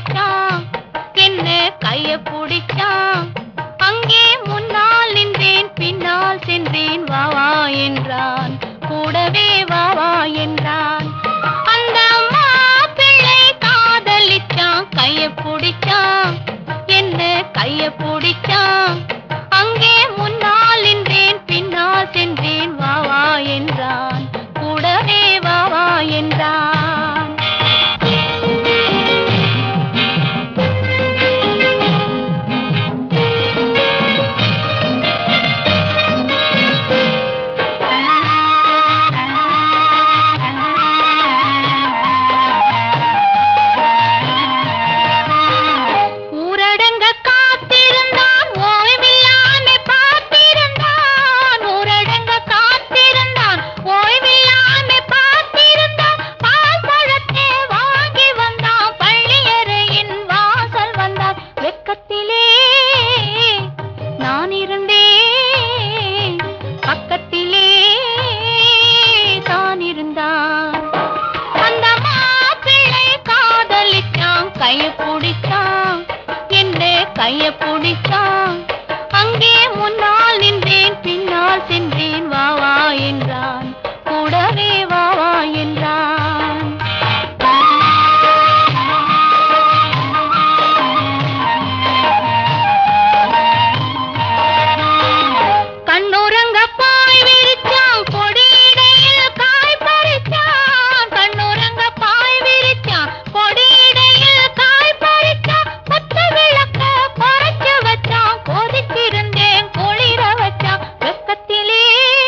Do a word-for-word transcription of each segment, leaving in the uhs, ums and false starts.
பிடிச்சான், என்ன கைய பிடிச்சான். அங்கே முன்னால் நின்றேன், பின்னால் சென்றேன். வா வா என்றான், கூடவே வா வா என்றான். அந்த மாப்பிள்ளை காதலிச்சான், கைய பிடிச்சான், என்ன கைய பிடிச்சான். அங்கே முன்னால் நின்றேன், பின்னால் சென்றேன். வா வா என்றான், கூடவே வா வா என்றான். கைய பிடிச்சான், என்ன கைய பிடிச்சான். அங்கே முன்னால் நின்றேன், பின்னால் சென்றேன். வா வா என்றான், கூடவே வா வா என்றான். கண்ணுறங்க பாய் விரிச்சான், கொடியிடையில் காய் பறிச்சான். கண்ணுறங்க பாய் விரிச்சான், கொடியிடையில் காய் பறிச்சான். பத்த விளக்க பறிச்சு வச்சான், கொதிச்சிருந்தேன் குளிர வச்சான். வெக்கத்திலே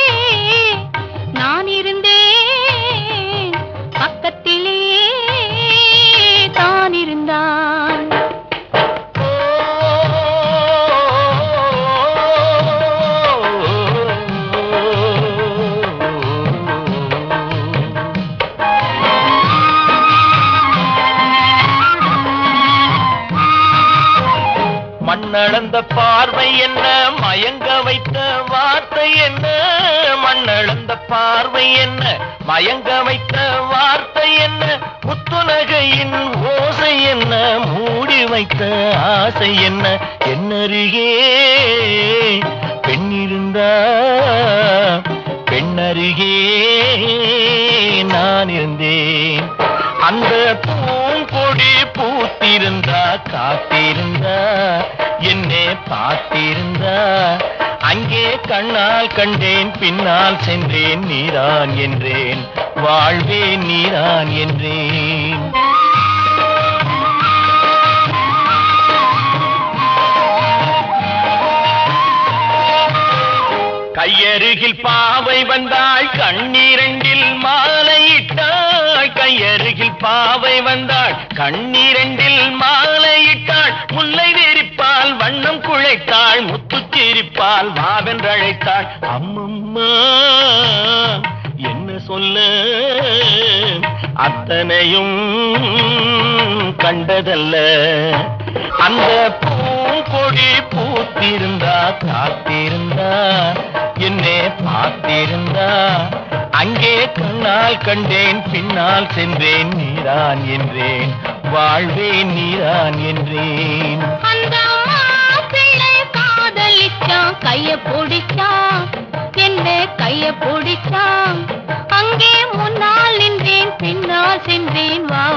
நான் இருந்தேன், பக்கத்திலே தான் இருந்தான். மண்ணளந்த பார்வை என்ன, மயங்க வைத்த வார்த்தை என்ன. மண்ணளந்த பார்வை என்ன, மயங்க வைத்த வார்த்தை என்ன. முத்துநகையின் ஓசை என்ன, மூடி வைத்த ஆசை என்ன. என்னருகே பெண்ணிருந்தா, பெண்ணருகே நான் இருந்தேன். அந்த பூங்கொடி பூத்திருந்தா, காத்திருந்தா, என்னை பார்த்திருந்தா. அங்கே கண்ணால் கண்டேன், பின்னால் சென்றேன். நீதான் என்றேன், வாழ்வே நீதான் என்றேன். கையருகில் பாவை வந்தாள், கண்ணீரண்டில் மாலையிட்டாள். கையருகில் பாவை வந்தாள், கண்ணீரண்டில் மாலையிட்டாள். முல்லை வெறிப்பால் வண்ணம் குழைத்தாள், முத்துச்சிரிப்பால் வாவென்றழைத்தாள். அம்மம்மா என்ன சொல்ல, அத்தனையும் கண்டதல்ல. அந்த பூங்கொடி பூத்திருந்தா, காத்திருந்தா, என்னை பார்த்திருந்தா. அங்கே கண்ணால் கண்டேன், பின்னால் சென்றேன். நீதான் என்றேன், வாழ்வே நீதான் என்றேன். அந்த மாப்பிள்ளை காதலிச்சான், கைய பிடிச்சான், என்ன கைய பிடிச்சான். அங்கே முன்னால் நின்றேன், பின்னால் சென்றேன். வா